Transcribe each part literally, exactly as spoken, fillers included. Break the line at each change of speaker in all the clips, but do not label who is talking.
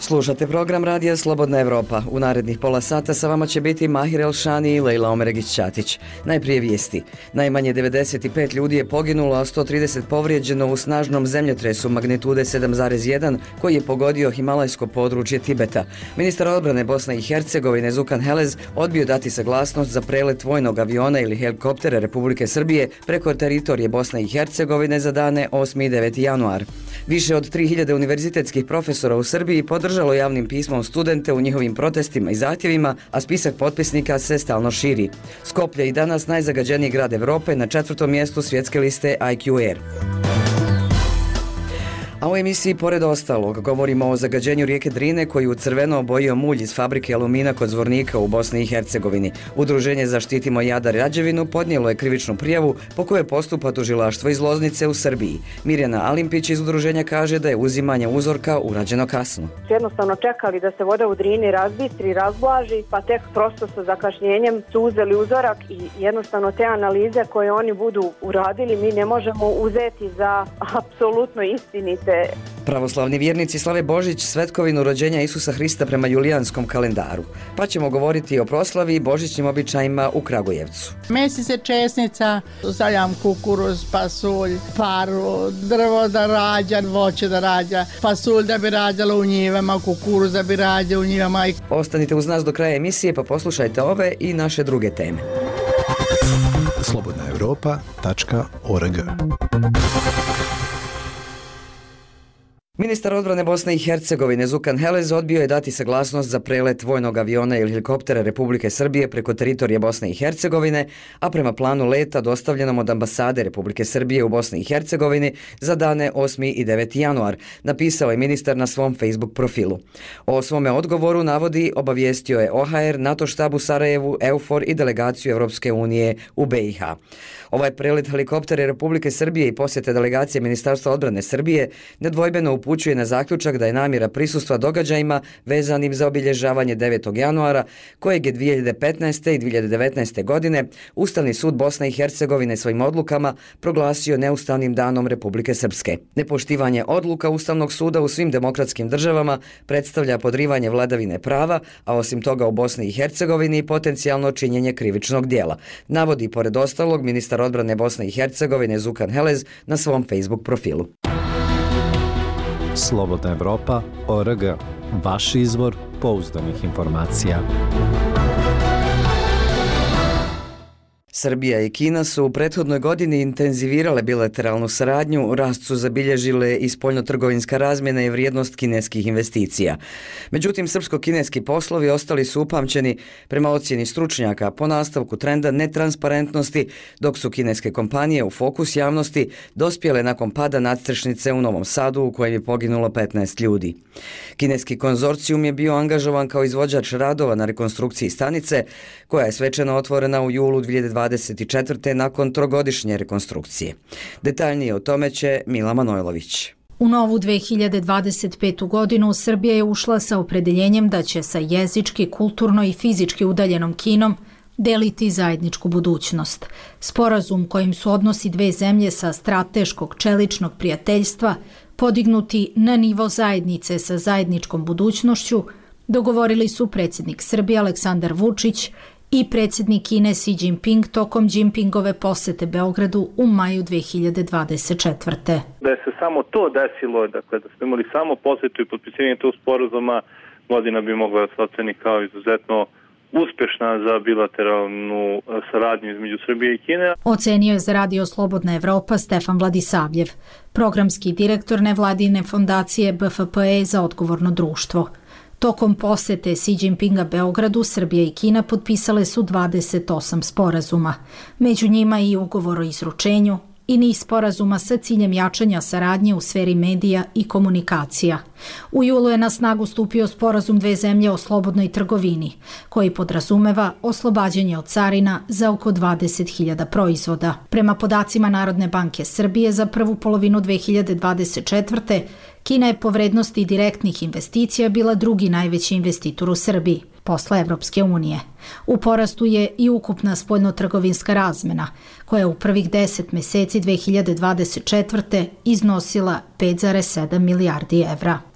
Slušate program Radija Slobodna Evropa. U narednih pola sata sa vama će biti Mahir Elšani i Lejla Omeregić-Ćatić. Najprije vijesti. Najmanje devedeset pet ljudi je poginulo, a sto trideset povrijeđeno u snažnom zemljotresu magnitude sedam zarez jedan koji je pogodio himalajsko područje Tibeta. Ministar odbrane Bosne i Hercegovine Zukan Helez odbio dati saglasnost za prelet vojnog aviona ili helikoptera Republike Srbije preko teritorije Bosne i Hercegovine za dane osmi i deveti januar. Više od tri hiljade univerzitetskih profesora u Srbiji podržalo javnim pismom studente u njihovim protestima i zahtjevima, a spisak potpisnika se stalno širi. Skoplje i danas najzagađeniji grad Evrope na četvrtom mjestu svjetske liste I Q Air. A u emisiji pored ostalog govorimo o zagađenju rijeke Drine koji u crveno obojio mulj iz fabrike alumina kod Zvornika u Bosni i Hercegovini. Udruženje Zaštitimo Jadar Rađevinu podnijelo je krivičnu prijavu po kojoj postupa tužilaštvo iz Loznice u Srbiji. Mirjana Alimpić iz udruženja kaže da je uzimanje uzorka urađeno kasno.
Jednostavno čekali da se voda u Drini razbistri, razblaži, pa tek prosto sa zakašnjenjem su uzeli uzorak i jednostavno te analize koje oni budu uradili mi ne možemo uzeti za apsolutno istinite.
Pravoslavni vjernici slave Božić, svetkovinu rođenja Isusa Hrista prema julijanskom kalendaru. Pa ćemo govoriti o proslavi i božićnim običajima u Kragujevcu.
Mesi se česnica, stavljam kukuruz, pasulj, paru, drvo da rađa, voće da rađa, pasulj da bi rađalo u njivama, kukuruz da bi rađao u njivama.
Ostanite uz nas do kraja emisije pa poslušajte ove i naše druge teme.
slobodna evropa tačka org.
Ministar odbrane Bosne i Hercegovine Zukan Helez odbio je dati saglasnost za prelet vojnog aviona ili helikoptera Republike Srbije preko teritorije Bosne i Hercegovine, a prema planu leta dostavljenom od ambasade Republike Srbije u Bosni i Hercegovini za dane osmi i deveti januar, napisao je ministar na svom Facebook profilu. O svome odgovoru navodi obavijestio je O H R, NATO štab u Sarajevu, EUFOR i delegaciju Evropske unije u B i H. Ovaj prelet helikoptera Republike Srbije i posjete delegacije Ministarstva odbrane Srbije nedvojbeno upućuje na zaključak da je namjera prisustva događajima vezanim za obilježavanje devetog januara, kojeg je dvije hiljade petnaeste i dvije hiljade devetnaeste. godine Ustavni sud Bosne i Hercegovine svojim odlukama proglasio neustavnim danom Republike Srpske. Nepoštivanje odluka Ustavnog suda u svim demokratskim državama predstavlja podrivanje vladavine prava, a osim toga u Bosni i Hercegovini potencijalno činjenje krivičnog dijela, navodi pored ostalog ministar odbrane Bosne i Hercegovine Zukan Helez na svom Facebook profilu.
slobodna evropa tačka org. Vaš izvor pouzdanih informacija.
Srbija i Kina su u prethodnoj godini intenzivirale bilateralnu saradnju, rast su zabilježile i spoljnotrgovinska razmjena i vrijednost kineskih investicija. Međutim, srpsko-kineski poslovi ostali su upamćeni prema ocjeni stručnjaka po nastavku trenda netransparentnosti, dok su kineske kompanije u fokus javnosti dospjele nakon pada nadstrešnice u Novom Sadu u kojem je poginulo petnaest ljudi. Kineski konzorcijum je bio angažovan kao izvođač radova na rekonstrukciji stanice, koja je svečano otvorena u julu dvije hiljade dvadeset četvrte. nakon trogodišnje rekonstrukcije. Detaljnije o tome će Mila Manojlović.
U novu dve hiljade dvadeset petu. godinu Srbija je ušla sa opredeljenjem da će sa jezički, kulturno i fizički udaljenom Kinom deliti zajedničku budućnost. Sporazum kojim su odnosi dve zemlje sa strateškog čeličnog prijateljstva podignuti na nivo zajednice sa zajedničkom budućnošću dogovorili su predsjednik Srbije Aleksandar Vučić i predsjednik Kine Xi Jinping tokom Jinpingove posjete Beogradu u maju dve hiljade dvadeset četvrte.
Da je se samo to desilo, dakle da smo imali samo posjetu i potpisivanje tog sporazuma, godina bi mogla da se oceni kao izuzetno uspješna za bilateralnu saradnju između Srbije i Kine.
Ocenio je za Radio Slobodna Evropa Stefan Vladisavljev, programski direktor nevladine fondacije B F P E za odgovorno društvo. Tokom posjete Xi Jinpinga Beogradu, Srbija i Kina potpisale su dvadeset osam sporazuma. Među njima i ugovor o izručenju i niz sporazuma sa ciljem jačanja saradnje u sferi medija i komunikacija. U julu je na snagu stupio sporazum dve zemlje o slobodnoj trgovini, koji podrazumeva oslobađanje od carina za oko dvadeset hiljada proizvoda. Prema podacima Narodne banke Srbije za prvu polovinu dve hiljade dvadeset četvrte. Kina je po vrednosti direktnih investicija bila drugi najveći investitor u Srbiji, posle Evropske unije. U porastu je i ukupna spoljnotrgovinska razmena, koja je u prvih deset meseci dve hiljade dvadeset četvrte. iznosila pet zarez sedam milijardi evra.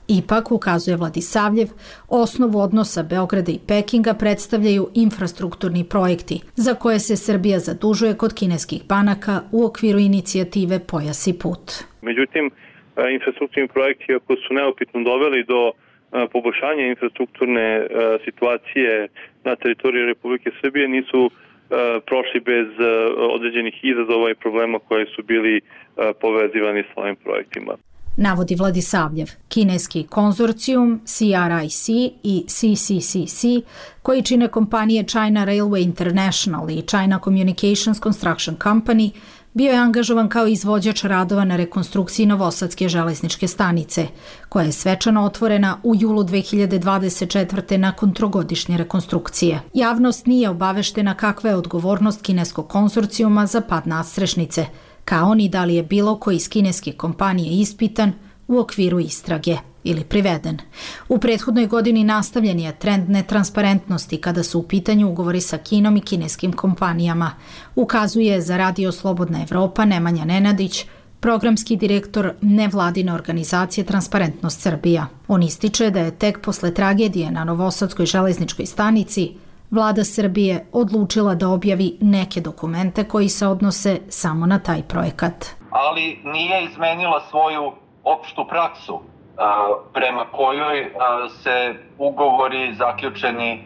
Ipak, ukazuje Vladisavljev, osnovu odnosa Beograda i Pekinga predstavljaju infrastrukturni projekti, za koje se Srbija zadužuje kod kineskih banaka u okviru inicijative Pojas i put.
Međutim, infrastrukturni projekti, ako su neupitno doveli do poboljšanja infrastrukturne situacije na teritoriji Republike Srbije, nisu prošli bez određenih izazova i problema koji su bili povezivani s ovim projektima.
Navodi Vladisavljev, kineski konzorcijum C R I C i C C C C, koji čine kompanije China Railway International i China Communications Construction Company, bio je angažovan kao izvođač radova na rekonstrukciji Novosadske železničke stanice, koja je svečano otvorena u julu dve hiljade dvadeset četvrte nakon trogodišnje rekonstrukcije. Javnost nije obaveštena kakva je odgovornost kineskog konzorcijuma za pad nadstrešnice, kao ni da li je bilo koji iz kineske kompanije ispitan u okviru istrage ili priveden. U prethodnoj godini nastavljen je trend netransparentnosti kada su u pitanju ugovori sa Kinom i kineskim kompanijama, ukazuje za Radio Slobodna Evropa Nemanja Nenadić, programski direktor nevladine organizacije Transparentnost Srbija. On ističe da je tek posle tragedije na Novosadskoj železničkoj stanici Vlada Srbije odlučila da objavi neke dokumente koji se odnose samo na taj projekat.
Ali nije izmenila svoju opštu praksu prema kojoj se ugovori zaključeni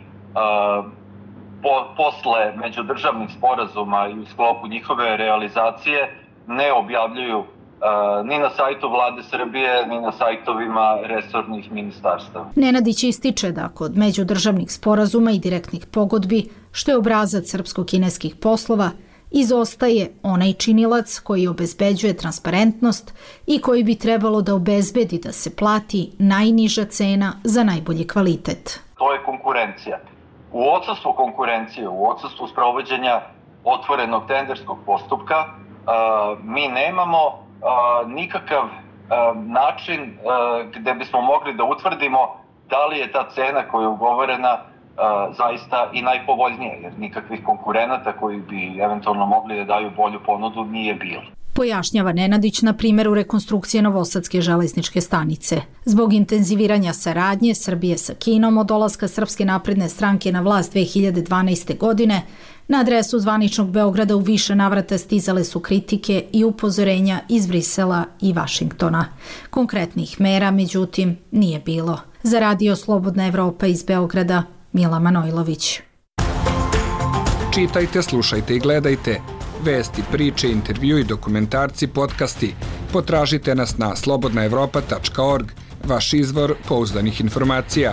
posle međudržavnih sporazuma i u sklopu njihove realizacije ne objavljuju ni na sajtu Vlade Srbije, ni na sajtovima resornih ministarstava.
Nenadić ističe da kod međudržavnih sporazuma i direktnih pogodbi, što je obrazac srpsko-kineskih poslova, izostaje onaj činilac koji obezbeđuje transparentnost i koji bi trebalo da obezbedi da se plati najniža cena za najbolji kvalitet.
To je konkurencija. U odsustvu konkurencije, u odsustvu sprovođenja otvorenog tenderskog postupka, mi nemamo nikakav način gde bismo mogli da utvrdimo da li je ta cena koja je ugovorena zaista i najpovoljnija, jer nikakvih konkurenata koji bi eventualno mogli da daju bolju ponudu nije bilo.
Pojašnjava Nenadić na primjeru rekonstrukcije Novosadske železničke stanice. Zbog intenziviranja saradnje Srbije sa Kinom od dolaska Srpske napredne stranke na vlast dve hiljade dvanaeste. godine, na adresu zvaničnog Beograda u više navrata stizale su kritike i upozorenja iz Brisela i Vašingtona. Konkretnih mera, međutim, nije bilo. Za Radio Slobodna Evropa iz Beograda, Mila Manojlović.
Čitajte, slušajte i gledajte. Vesti, priče, intervju i dokumentarci, podcasti. Potražite nas na slobodna evropa tačka org, vaš izvor pouzdanih informacija.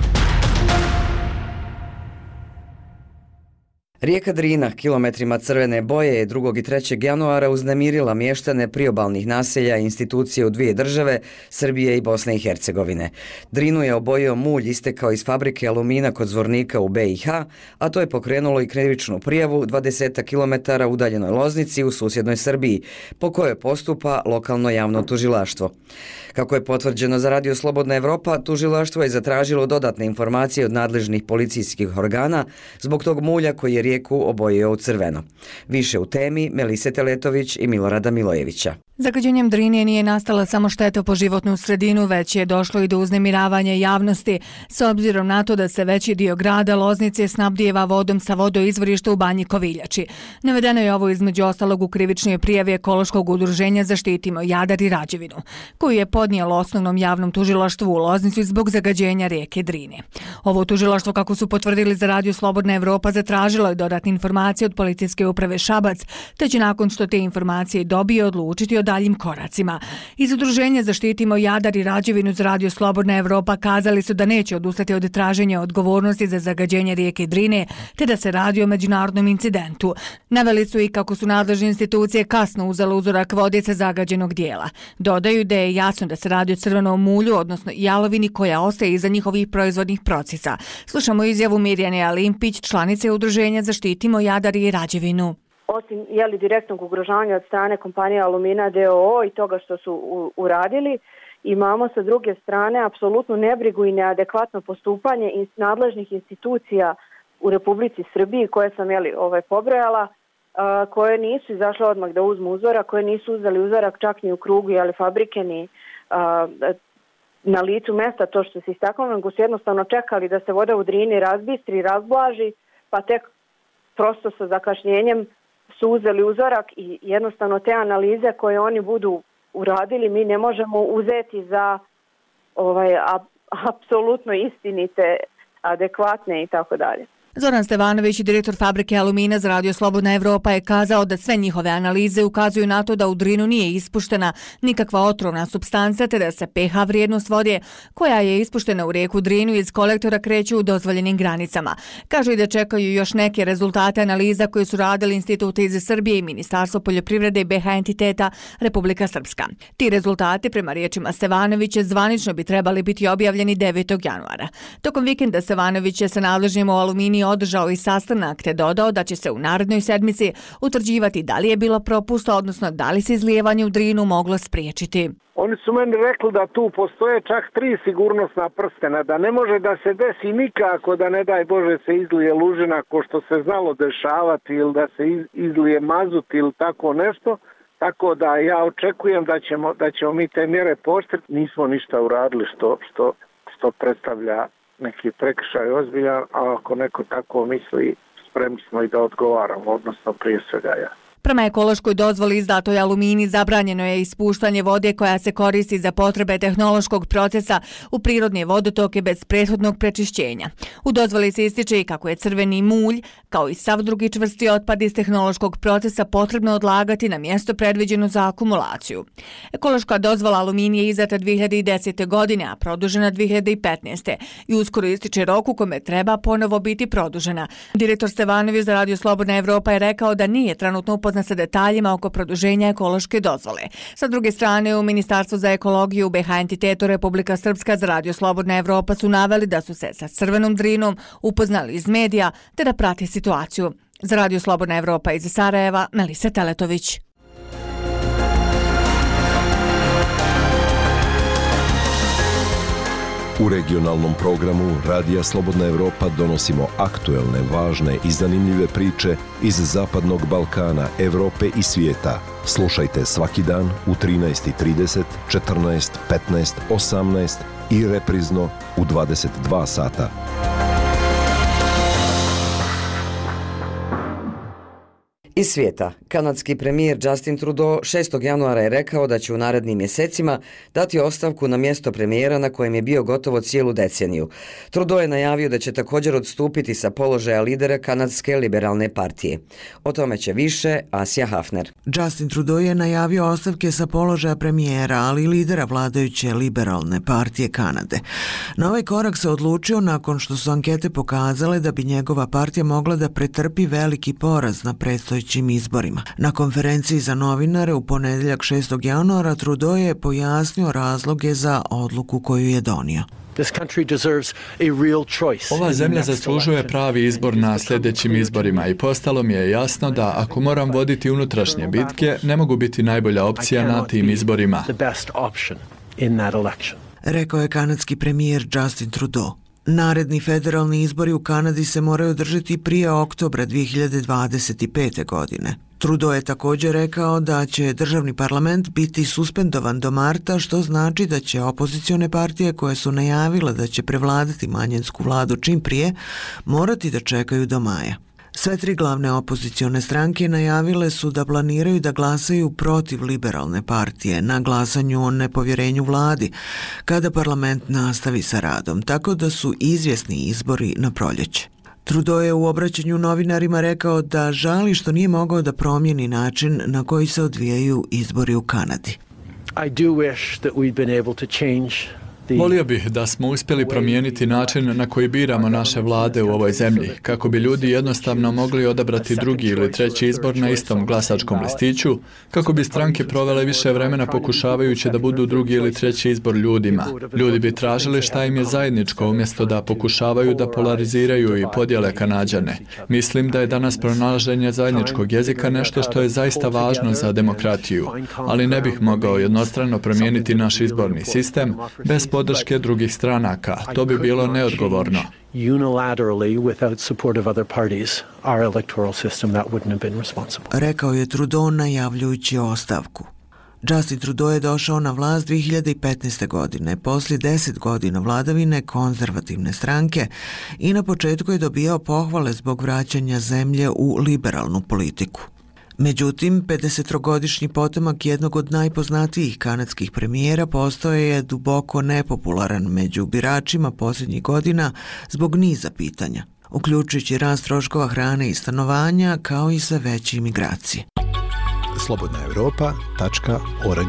Rijeka Drina kilometrima crvene boje je drugog i trećeg januara uznemirila mještane priobalnih naselja i institucije u dvije države, Srbije i Bosne i Hercegovine. Drinu je obojio mulj istekao iz fabrike alumina kod Zvornika u B i H, a to je pokrenulo i krivičnu prijavu dvadeset kilometara udaljenoj Loznici u susjednoj Srbiji, po kojoj postupa lokalno javno tužilaštvo. Kako je potvrđeno za Radio Slobodna Evropa, tužilaštvo je zatražilo dodatne informacije od nadležnih policijskih organa zbog tog mulja koji je rijeku obojio u crveno. Više u temi Melise Teletović i Milorada Milojevića.
Zagađenjem Drine nije nastala samo šteta po životnu sredinu, već je došlo i do uznemiravanja javnosti, s obzirom na to da se veći dio grada Loznice snabdijeva vodom sa vodoizvorišta u Banji Koviljači. Navedeno je ovo između ostalog u krivičnoj prijavi ekološkog udruženja Zaštitimo Jadar i Rađevinu, koju je podnijelo osnovnom javnom tužilaštvu u Loznicu zbog zagađenja rijeke Drine. Ovo tužilaštvo, kako su potvrdili za Radio Slobodna Evropa, zatražilo je dodatne informacije od policijske uprave Šabac, te će nakon što te informacije dobije odlučiti o daljim koracima. Iz udruženja Zaštitimo Jadar i Rađevinu za Radio Slobodna Evropa kazali su da neće odustati od traženja odgovornosti za zagađenje rijeke Drine, te da se radi o međunarodnom incidentu. Naveli su i kako su nadležne institucije kasno uzele uzorak vode sa zagađenog dijela. Dodaju da je jasno da se radi o crvenom mulju, odnosno jalovini koja ostaje iza njihovih proizvodnih procesa. Slušamo izjavu Mirjane Alimpić, članice udruženja Zaštitimo Jadar i Rađevinu.
Osim jeli, direktnog ugrožavanja od strane kompanije Alumina D O O i toga što su u, uradili, imamo sa druge strane apsolutnu nebrigu i neadekvatno postupanje iz nadležnih institucija u Republici Srbiji koje sam jeli, ovaj, pobrojala, a, koje nisu izašle odmah da uzmu uzorak, koje nisu uzeli uzorak čak ni u krugu jeli, fabrike, ni a, na licu mesta to što se istaknulo, nego su jednostavno čekali da se voda u Drini razbistri, razblaži, pa tek prosto sa zakašnjenjem su uzeli uzorak i jednostavno te analize koje oni budu uradili mi ne možemo uzeti za ovaj, a, apsolutno istinite, adekvatne i tako dalje.
Zoran Stevanović, direktor fabrike alumina za Radio Slobodna Evropa, je kazao da sve njihove analize ukazuju na to da u Drinu nije ispuštena nikakva otrovna supstanca, te da se pH vrijednost vode koja je ispuštena u rijeku Drinu iz kolektora kreću u dozvoljenim granicama. Kažu i da čekaju još neke rezultate analiza koje su radili Institut iz Srbije i Ministarstvo poljoprivrede i B H entiteta Republika Srpska. Ti rezultati, prema riječima Stevanovića, zvanično bi trebali biti objavljeni devetog januara. Tokom vikenda Stevanović je sa nadležnim u aluminiju održao i sastanak te dodao da će se u narednoj sedmici utvrđivati da li je bilo propusta, odnosno da li se izlijevanje u Drinu moglo spriječiti.
Oni su meni rekli da tu postoje čak tri sigurnosna prstena, da ne može da se desi nikako da ne daj Bože se izlije lužina ko što se znalo dešavati ili da se izlije mazut ili tako nešto. Tako da ja očekujem da ćemo, da ćemo mi te mjere pooštriti. Nismo ništa uradili što, što, što predstavlja neki prekršaj ozbiljan, a ako neko tako misli, spremni smo i da odgovaramo, odnosno prije svega ja.
Prema ekološkoj dozvoli izdatoj alumini zabranjeno je ispuštanje vode koja se koristi za potrebe tehnološkog procesa u prirodne vodotoke bez prethodnog prečišćenja. U dozvoli se ističe i kako je crveni mulj, kao i sav drugi čvrsti otpad iz tehnološkog procesa potrebno odlagati na mjesto predviđeno za akumulaciju. Ekološka dozvola alumini je izdata dvije hiljade desete. godine, a produžena dvije hiljade petnaeste. i uskoro ističe rok u kome treba ponovo biti produžena. Direktor Stevanović za Radio Slobodna Evropa je rekao da nije trenutno upoznat sa detaljima oko produženja ekološke dozvole. Sa druge strane, u Ministarstvu za ekologiju u B H entitetu Republika Srpska za Radio Slobodna Evropa su naveli da su se sa crvenom Drinom upoznali iz medija te da prati situaciju. Za Radio Slobodna Evropa iz Sarajeva, Melisa Teletović.
U regionalnom programu Radija Slobodna Evropa donosimo aktuelne, važne i zanimljive priče iz Zapadnog Balkana, Evrope i svijeta. Slušajte svaki dan u trinaest i trideset, četrnaest, petnaest, osamnaest i reprizno u dvadeset dva sata.
Iz svijeta, kanadski premijer Justin Trudeau šestog januara je rekao da će u narednim mjesecima dati ostavku na mjesto premijera na kojem je bio gotovo cijelu deceniju. Trudeau je najavio da će također odstupiti sa položaja lidera kanadske liberalne partije. O tome će više Asja Hafner.
Justin Trudeau je najavio ostavke sa položaja premijera, ali i lidera vladajuće liberalne partije Kanade. Na ovaj korak se odlučio nakon što su ankete pokazale da bi njegova partija mogla da pretrpi veliki poraz na predstojećim izborima. Na konferenciji za novinare u ponedjeljak šestog januara Trudeau je pojasnio razloge za odluku koju je donio.
Ova zemlja zaslužuje pravi izbor na sljedećim izborima i postalo mi je jasno da ako moram voditi unutrašnje bitke, ne mogu biti najbolja opcija na tim izborima.
Rekao je kanadski premijer Justin Trudeau. Naredni federalni izbori u Kanadi se moraju održati prije oktobra dvije hiljade dvadeset pete. godine. Trudeau je također rekao da će državni parlament biti suspendovan do marta, što znači da će opozicione partije koje su najavile da će prevladati manjinsku vladu čim prije, morati da čekaju do maja. Sve tri glavne opozicione stranke najavile su da planiraju da glasaju protiv liberalne partije na glasanju o nepovjerenju vladi kada parlament nastavi sa radom, tako da su izvjesni izbori na proljeće. Trudeau je u obraćanju novinarima rekao da žali što nije mogao da promijeni način na koji se odvijaju izbori u Kanadi.
I do wish that we'd been able to change. Volio bih da smo uspjeli promijeniti način na koji biramo naše vlade u ovoj zemlji, kako bi ljudi jednostavno mogli odabrati drugi ili treći izbor na istom glasačkom listiću, kako bi stranke provele više vremena pokušavajući da budu drugi ili treći izbor ljudima. Ljudi bi tražili šta im je zajedničko umjesto da pokušavaju da polariziraju i podijele Kanađane. Mislim da je danas pronalaženje zajedničkog jezika nešto što je zaista važno za demokratiju, ali ne bih mogao jednostrano promijeniti naš izborni sistem bez podrške drugih stranaka. To bi bilo neodgovorno.
Rekao je Trudeau najavljujući ostavku. Justin Trudeau je došao na vlast dvije hiljade petnaeste. godine, poslije deset godina vladavine konzervativne stranke i na početku je dobijao pohvale zbog vraćanja zemlje u liberalnu politiku. Međutim, pedesetogodišnji potomak jednog od najpoznatijih kanadskih premijera postao je duboko nepopularan među biračima posljednjih godina zbog niza pitanja, uključujući rast troškova hrane i stanovanja, kao i sve veće imigracije.
slobodna europa tačka org.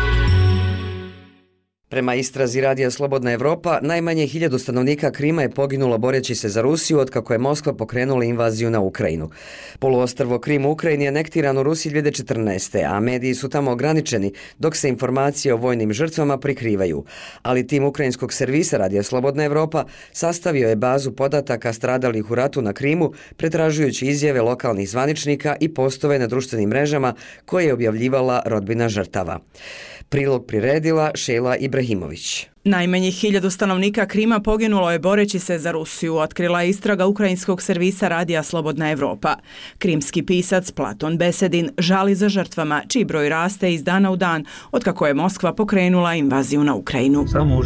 Prema istrazi Radija Slobodna Evropa, najmanje hiljadu stanovnika Krima je poginulo boreći se za Rusiju otkako je Moskva pokrenula invaziju na Ukrajinu. Poluostrvo Krim u Ukrajini je anektiran u Rusiji dvije hiljade četrnaeste. a mediji su tamo ograničeni, dok se informacije o vojnim žrtvama prikrivaju. Ali tim ukrajinskog servisa Radija Slobodna Evropa sastavio je bazu podataka stradalih u ratu na Krimu, pretražujući izjave lokalnih zvaničnika i postove na društvenim mrežama koje je objavljivala rodbina žrtava. Prilog priredila Šejla Ibrahimović.
Najmanje hiljadu stanovnika Krima poginulo je boreći se za Rusiju, otkrila je istraga ukrajinskog servisa Radija Slobodna Evropa. Krimski pisac Platon Besedin žali za žrtvama, čiji broj raste iz dana u dan, otkako je Moskva pokrenula invaziju na Ukrajinu.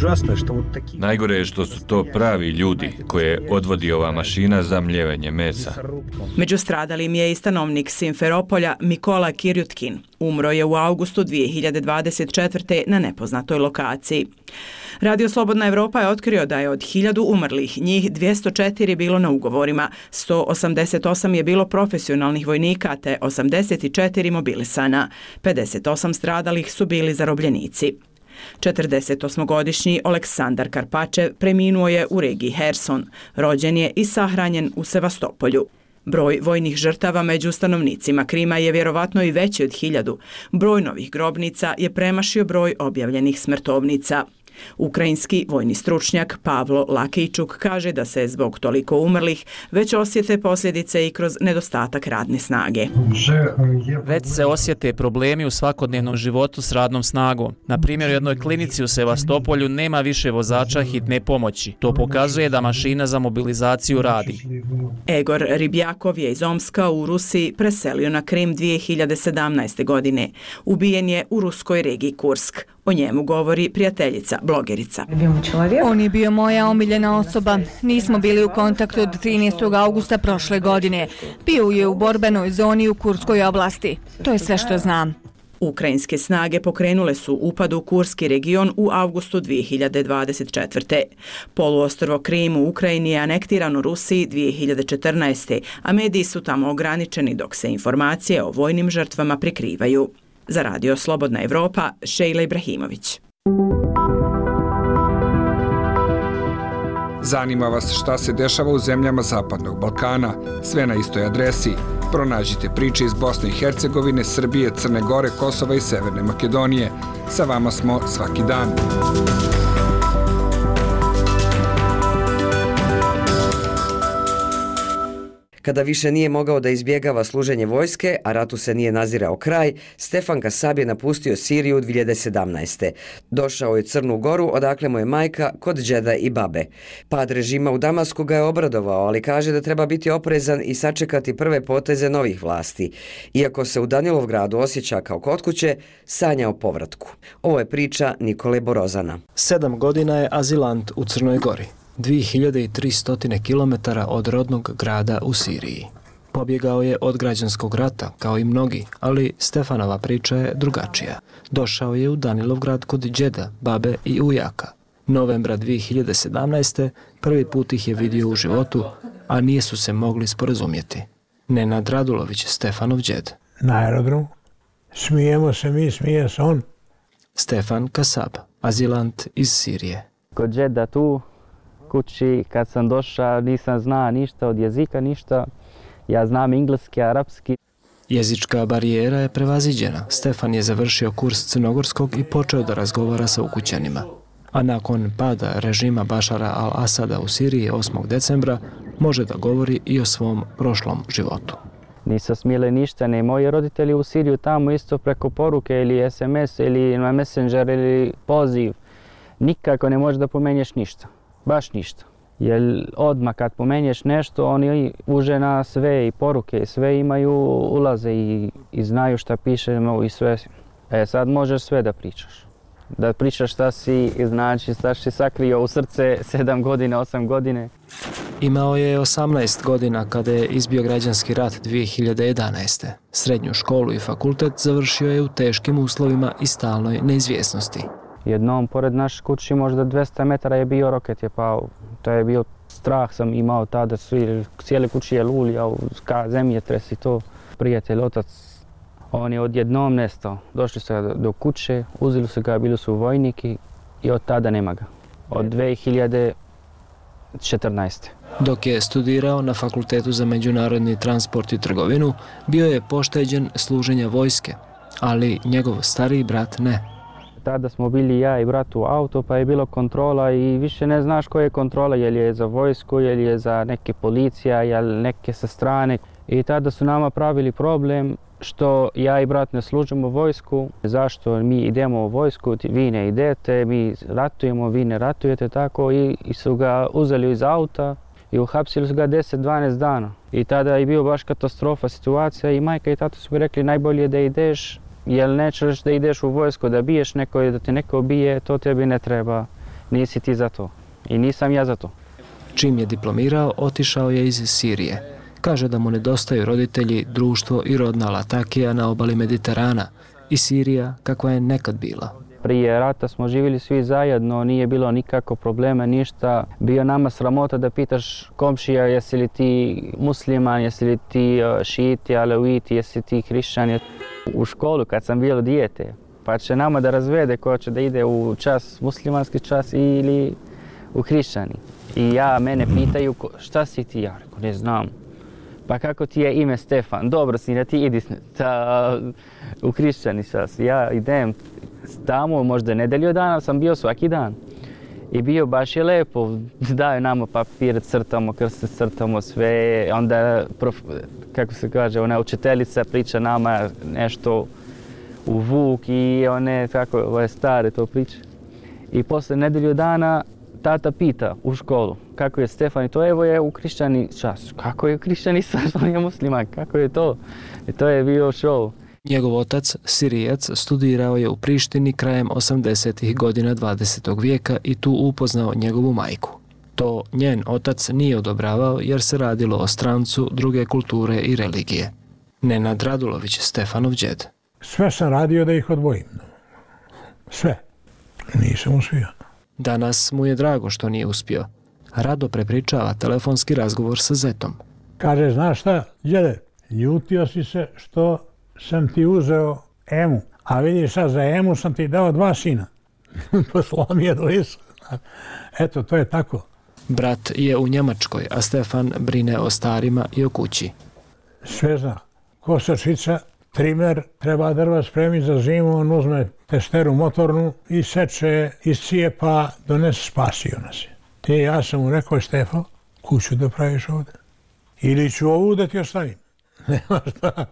Najgore je što su to pravi ljudi koje odvodi ova mašina za mljevenje mesa.
Među stradalim je i stanovnik Simferopolja Mikola Kirjutkin. Umro je u avgustu dvije hiljade dvadeset četvrte. na nepoznatoj lokaciji. Radio Slobodna Evropa je otkrio da je od hiljadu umrlih, njih dvjesto četiri bilo na ugovorima, sto osamdeset osam je bilo profesionalnih vojnika te osamdeset četiri mobilisana. pedeset osam stradalih su bili zarobljenici. četrdesetosmogodišnji Oleksandar Karpačev preminuo je u regiji Herson. Rođen je i sahranjen u Sevastopolju. Broj vojnih žrtava među stanovnicima Krima je vjerovatno i veći od hiljadu. Broj novih grobnica je premašio broj objavljenih smrtovnica. Ukrajinski vojni stručnjak Pavlo Lakijčuk kaže da se zbog toliko umrlih već osjete posljedice i kroz nedostatak radne snage.
Već se osjete problemi u svakodnevnom životu s radnom snagom. Na primjer, u jednoj klinici u Sevastopolju nema više vozača hitne pomoći. To pokazuje da mašina za mobilizaciju radi.
Egor Ribjakov je iz Omska u Rusiji preselio na Krim dvije hiljade sedamnaeste. godine. Ubijen je u ruskoj regiji Kursk. O njemu govori prijateljica, blogerica.
On je bio moja omiljena osoba. Nismo bili u kontaktu od trinaestog augusta prošle godine. Bio je u borbenoj zoni u Kurskoj oblasti. To je sve što znam.
Ukrajinske snage pokrenule su upad u Kurski region u avgustu dvije hiljade dvadeset četvrte. Poluostrvo Krim u Ukrajini je anektiran u Rusiji dvije hiljade četrnaeste. a mediji su tamo ograničeni dok se informacije o vojnim žrtvama prikrivaju. Za Radio Slobodna Evropa, Šejla Ibrahimović.
Zanima vas šta se dešava u zemljama Zapadnog Balkana? Sve na istoj adresi. Pronađite priče iz Bosne i Hercegovine, Srbije, Crne Gore, Kosova i Severne Makedonije. Sa vama smo svaki dan.
Kada više nije mogao da izbjegava služenje vojske, a ratu se nije nazirao kraj, Stefan Kasab je napustio Siriju dvije hiljade sedamnaeste. Došao je u Crnu Goru, odakle mu je majka kod džeda i babe. Pad režima u Damasku ga je obradovao, ali kaže da treba biti oprezan i sačekati prve poteze novih vlasti. Iako se u Danilovgradu osjeća kao kod kuće, sanja o povratku. Ovo je priča Nikole Borozana.
Sedam godina je azilant u Crnoj Gori. dvije hiljade tristo kilometara od rodnog grada u Siriji. Pobjegao je od građanskog rata, kao i mnogi, ali Stefanova priča je drugačija. Došao je u Danilovgrad kod džeda, babe i ujaka. Novembra dvije hiljade sedamnaeste. prvi put ih je vidio u životu, a nisu se mogli sporazumjeti. Nenad Radulović, Stefanov džed.
Na aerodromu. Smijemo se mi, smije se on.
Stefan Kasab, azilant iz Sirije.
Kod džeda tu kući, kad sam došao, nisam znao ništa od jezika, ništa. Ja znam engleski, arapski.
Jezička barijera je prevaziđena. Stefan je završio kurs crnogorskog i počeo da razgovara sa ukućanima. A nakon pada režima Bašara al-Asada u Siriji osmog decembra može da govori i o svom prošlom životu.
Nisu smjeli ništa, ne moji roditelji u Siriju tamo isto preko poruke ili es em es ili na Messenger ili poziv. Nikako ne možeš da pomenješ ništa. Baš ništa. Jer odmah kad pomenješ nešto, oni uže na sve i poruke i sve imaju ulaze i, i znaju šta pišemo i sve. E sad možeš sve da pričaš. Da pričaš šta si, znači šta si sakrio u srce sedam godine, osam godine.
Imao je osamnaest godina kada je izbio građanski rat dvije hiljade jedanaeste. Srednju školu i fakultet završio je u teškim uslovima i stalnoj neizvjesnosti.
Jednom pored naše kući možda dvesta metara je bio roket je pao. To je bio strah sam imao tada, svi, cijele kući je luljao, zemlje tresi to. Prijatelj, otac, on je odjednom nestao. Došli su ga do kuće, uzeli su ga, bili su vojniki i od tada nema ga. Od dvije hiljade četrnaeste.
Dok je studirao na Fakultetu za međunarodni transport i trgovinu, bio je pošteđen služenja vojske, ali njegov stariji brat ne.
Tada smo bili ja i brat u auto, pa je bilo kontrola i više ne znaš koja je kontrola, je li je za vojsku, je li je za neke policija, je li neke sa strane. I tada su nama pravili problem što ja i brat ne služimo vojsku, zašto mi idemo u vojsku, vi ne idete, mi ratujemo, vi ne ratujete, tako i, i su ga uzeli iz auta i uhapsili su ga deset dvanaest dana. I tada je bio baš katastrofa situacija i majka i tata su mi rekli najbolje da ideš, jer nećeš da ideš u vojsku, da biješ neko i da te neko bije, to tebi ne treba, nisi ti za to. I nisam ja za to.
Čim je diplomirao, otišao je iz Sirije. Kaže da mu nedostaju roditelji, društvo i rodna Latakija na obali Mediterana i Sirija kakva je nekad bila.
Prije rata smo živjeli svi zajedno, nije bilo nikako problema, ništa. Bio nama sramota da pitaš komšija jesi li ti musliman, jesi li ti šiti, aleviti, jesi ti hrišćan. U školu kad sam bio dijete, pa će nama da razvede ko će da ide u čas, muslimanski čas ili u hrišćani. I ja, mene pitaju šta si ti, ja rekao, ne znam. Pa kako ti je ime Stefan? Dobro si, da ti idi ta, u hrišćani čas. Ja idem tamo, možda nedelju dana, sam bio svaki dan. I bio baš je lepo, daju nama papir, crtamo, krste crtamo sve. Onda, prof, kako se kaže, ona učiteljica priča nama nešto u Vuk i one tako, ove stare to priče. I posle nedelju dana tata pita u školu kako je Stefan i to evo je u hrišćani čas. Kako je u hrišćani čas, on je musliman, kako je to? I to je bio show.
Njegov otac, Sirijac, studirao je u Prištini krajem osamdesetih godina dvadesetog vijeka i tu upoznao njegovu majku. To njen otac nije odobravao jer se radilo o strancu druge kulture i religije. Nenad Radulović, Stefanov džed.
Sve sam radio da ih odvojim. Sve. Nisam uspio.
Danas mu je drago što nije uspio. Rado prepričava telefonski razgovor sa zetom.
Kaže, znaš šta, djede, ljutio si se što sam ti uzeo Emu, a vidiš sad za Emu sam ti dao dva sina. Poslao mi je do lisu. Eto, to je tako.
Brat je u Njemačkoj, a Stefan brine o starima i o kući.
Sve zna. Kosačica, trimer, treba drva spremiti za zimu, on uzme testeru motornu i seče iz cijepa, donese, spasio nas je. Ti, ja sam mu rekao, Stefan, kuću da praviš ovdje. Ili ću ovu da ti ostavim. Nema šta.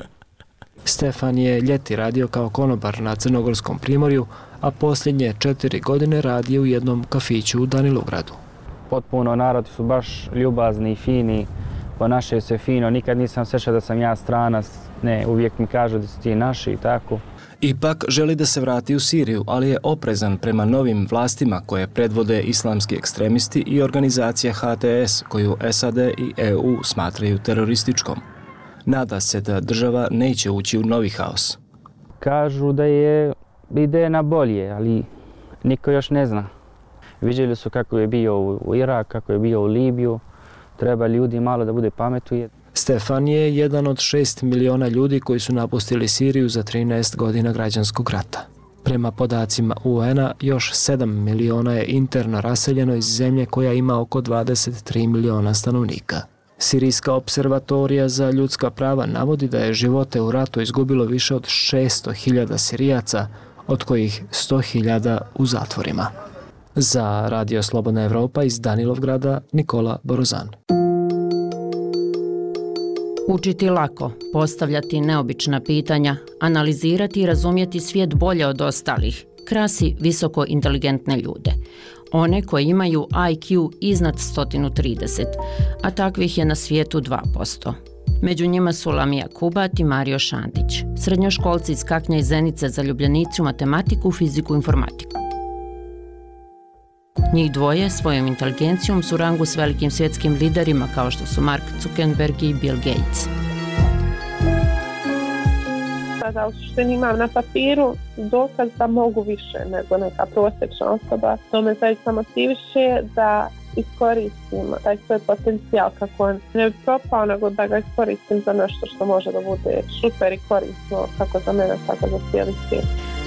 Stefan je ljeti radio kao konobar na Crnogorskom primorju, a posljednje četiri godine radio u jednom kafiću u Danilovgradu.
Potpuno narod su baš ljubazni i fini, ponašaju se fino, nikad nisam sjećao da sam ja stranac, ne, uvijek mi kažu da su ti naši i tako.
Ipak želi da se vrati u Siriju, ali je oprezan prema novim vlastima koje predvode islamski ekstremisti i organizacija H T S, koju S A D i E U smatraju terorističkom. Nada se da država neće ući u novi haos.
Kažu da je ide na bolje, ali niko još ne zna. Vidjeli su kako je bio u Irak, kako je bio u Libiju. Treba ljudi malo da bude pametuje.
Stefan je jedan od šest miliona ljudi koji su napustili Siriju za trinaest godina građanskog rata. Prema podacima U N-a, još sedam miliona je interno raseljeno iz zemlje koja ima oko dvadeset tri miliona stanovnika. Sirijska observatorija za ljudska prava navodi da je živote u ratu izgubilo više od šesto hiljada Sirijaca, od kojih sto hiljada u zatvorima. Za Radio Slobodna Evropa iz Danilovgrada, Nikola Borozan.
Učiti lako, postavljati neobična pitanja, analizirati i razumjeti svijet bolje od ostalih, krasi visoko inteligentne ljude. One koji imaju I Q iznad sto trideset, a takvih je na svijetu dva posto. Među njima su Lamija Kubat i Mario Šandić, srednjoškolci iz Kaknja i Zenice, zaljubljenici u matematiku, fiziku i informatiku. Njih dvoje svojom inteligencijom su u rangu s velikim svjetskim liderima kao što su Mark Zuckerberg i Bill Gates.
Da u suštini imam na papiru dokaz da mogu više nego neka prosječna osoba. To me zaista motiviše da iskoristim taj svoj potencijal kako on ne bi propao, nego da ga iskoristim za nešto što može da bude super i korisno kako za mene, tako za cijeli svijet.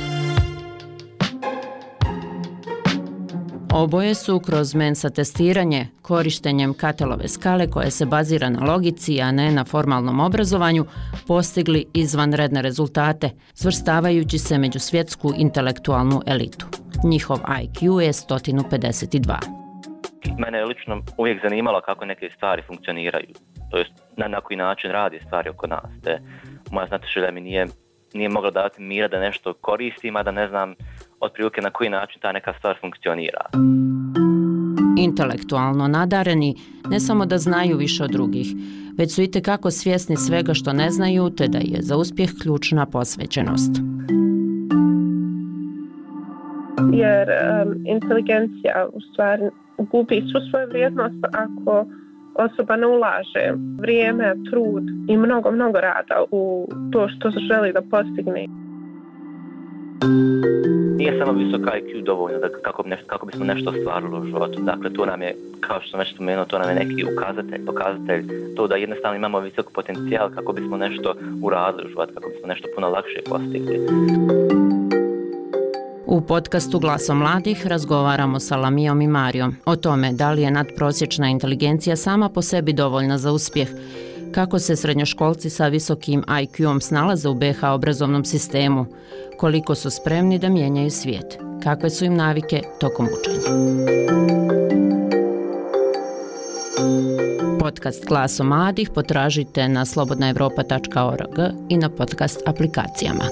Oboje su kroz Mensa testiranje, korištenjem Katelove skale koja se bazira na logici, a ne na formalnom obrazovanju, postigli izvanredne rezultate, svrstavajući se među svjetsku intelektualnu elitu. Njihov I Q je sto pedeset dva.
Mene je lično uvijek zanimalo kako neke stvari funkcioniraju, to jest na, na koji način radi stvari oko nas. Te moja znatiželja mi nije, nije mogla dati mira da nešto koristim, a da ne znam otprilike na koji način ta neka stvar funkcionira.
Intelektualno nadareni ne samo da znaju više od drugih, već su itekako svjesni svega što ne znaju, te da je za uspjeh ključna posvećenost.
Jer um, inteligencija u stvari gubi svu svoju vrijednost ako osoba ne ulaže vrijeme, trud i mnogo, mnogo rada u to što želi da postigne.
Nije samo visok I Q dovoljno da kako, nešto, kako bismo nešto ostvarili u životu. Dakle, to nam je, kao što sam već spomenuo, to nam je neki ukazatelj, pokazatelj, to da jednostavno imamo visok potencijal kako bismo nešto uradili u životu, kako bismo nešto puno lakše postigli.
U podcastu Glasom mladih razgovaramo sa Lamijom i Marijom o tome da li je nadprosječna inteligencija sama po sebi dovoljna za uspjeh, kako se srednjoškolci sa visokim I Q-om snalaze u B H obrazovnom sistemu, koliko su spremni da mijenjaju svijet, kakve su im navike tokom učenja. Podcast Glasom mladih potražite na slobodna evropa tačka org i na podcast aplikacijama.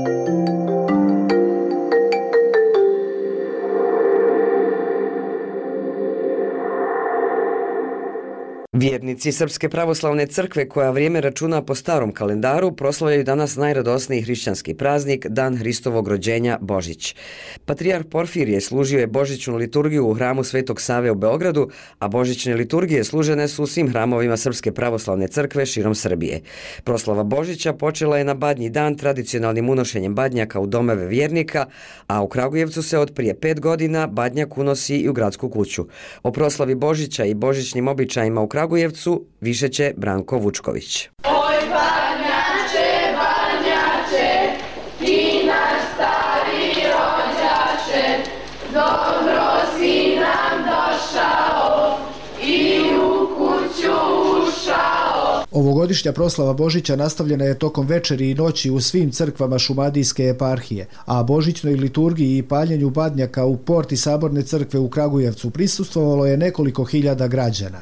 Vjernici Srpske pravoslavne crkve, koja vrijeme računa po starom kalendaru, proslavljaju danas najradosniji hrišćanski praznik, Dan Hristovog rođenja, Božić. Patrijarh Porfirije služio je božićnu liturgiju u hramu Svetog Save u Beogradu, a božićne liturgije služene su u svim hramovima Srpske pravoslavne crkve širom Srbije. Proslava Božića počela je na Badnji dan tradicionalnim unošenjem badnjaka u domove vjernika, a u Kragujevcu se od prije pet godina badnjak unosi i u gradsku kuću. O proslavi Božića i božićnim običajima u Kragujevcu više će Branko Vučković.
Oj badnjače, badnjače, ti naš stari rođače, dobro si nam došao i u kuću ušao.
Ovogodišnja proslava Božića nastavljena je tokom večeri i noći u svim crkvama Šumadijske eparhije, a božićnoj liturgiji i paljenju badnjaka u porti Saborne crkve u Kragujevcu prisustvovalo je nekoliko hiljada građana.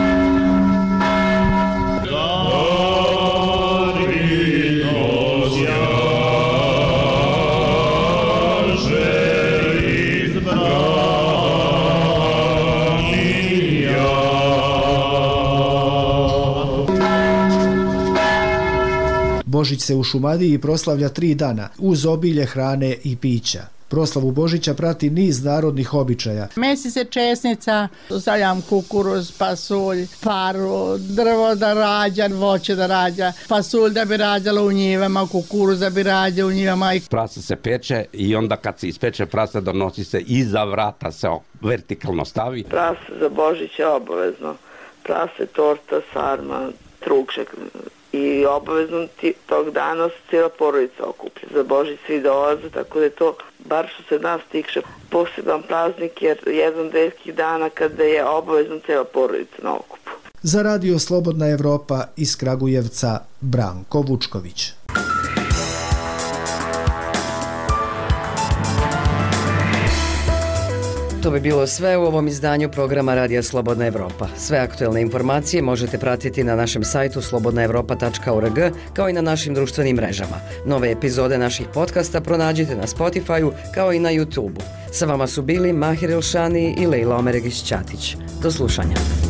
Božić se u Šumadiji proslavlja tri dana, uz obilje hrane i pića. Proslavu Božića prati niz narodnih običaja.
Mesi se česnica, zaljam kukuruz, pasulj, paru, drvo da rađa, voće da rađa, pasulj da bi rađala u njivama, kukuruz da bi rađa u njivama.
Prase se peče i onda kad se ispeče prase donosi se iza vrata, se vertikalno stavi.
Prase za Božić je obavezno. Prase, torta, sarma, trugšek. I obavezno ti, tog dana se cijela porodica okuplja. Za Božić svi dolaze, tako da je to, bar što se nas tiče, poseban praznik, jer jedan od retkih dana kada je obavezno cijela porodica na okupu.
Za Radio Slobodna Evropa iz Kragujevca, Branko Vučković.
To bi bilo sve u ovom izdanju programa Radija Slobodna Evropa. Sve aktuelne informacije možete pratiti na našem sajtu slobodna evropa tačka org, kao i na našim društvenim mrežama. Nove epizode naših podcasta pronađite na Spotify-u kao i na YouTube-u. Sa vama su bili Mahir Elšani i Lejla Omeregić-Ćatić. Do slušanja.